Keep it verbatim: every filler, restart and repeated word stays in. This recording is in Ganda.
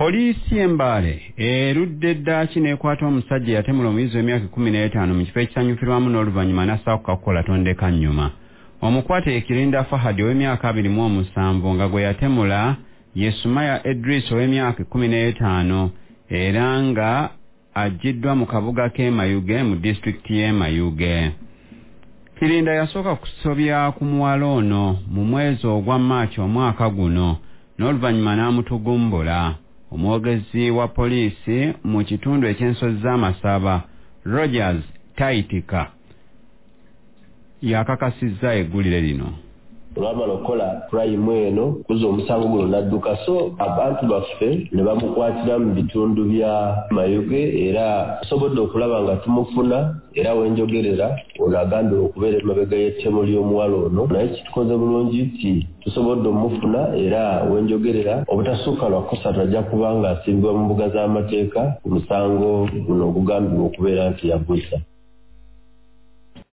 Poliisi Embale erudde ddaaki n'ekwata omusajja yatemula omuyizi w'emyaka kumi n'etaano mu kifo ekisanyukirwamu n'oluvannyuma n'assaako kukola tondeka nnyuma. Omukwate Kirinda Fahad ow'emyaka abiri mu omusanvu nga gwe yatemula ye Sumaya Idris ow'emyaka kumi n'etaano era nga aggiddwa mu kabuga k'e Mayuge mu disitulikiti y'e Mayuge. Kirinda yasooka kusobya ku muwala ono mu mwezi ogwa Maaci omwaka guno n'oluvannyuma n'amutugumbula. Omwogezi wa poliisi mu kitundu eky'ensozi z'Amasaba Rogers Taitika yakakasizza eggulire lino. Olwamala okukola purayimu eno kuza omusango guno n'adduka, so abantu baffe ne bamukwatira mu bitundu bya Mayuge era tusobodde okulaba nga tumufuna era wenjogerera ono agambye okubeera emabega y'ettemu ly'omuwala ono, naye kitukoze bulungi nti tusobodde omufuna era wenjogerera obutasukka lwa kusatu ajja kuba nga asimbibwa mu mbuga z'amateeka ku musango guno ogugambibwa okubeera nti yagwisa.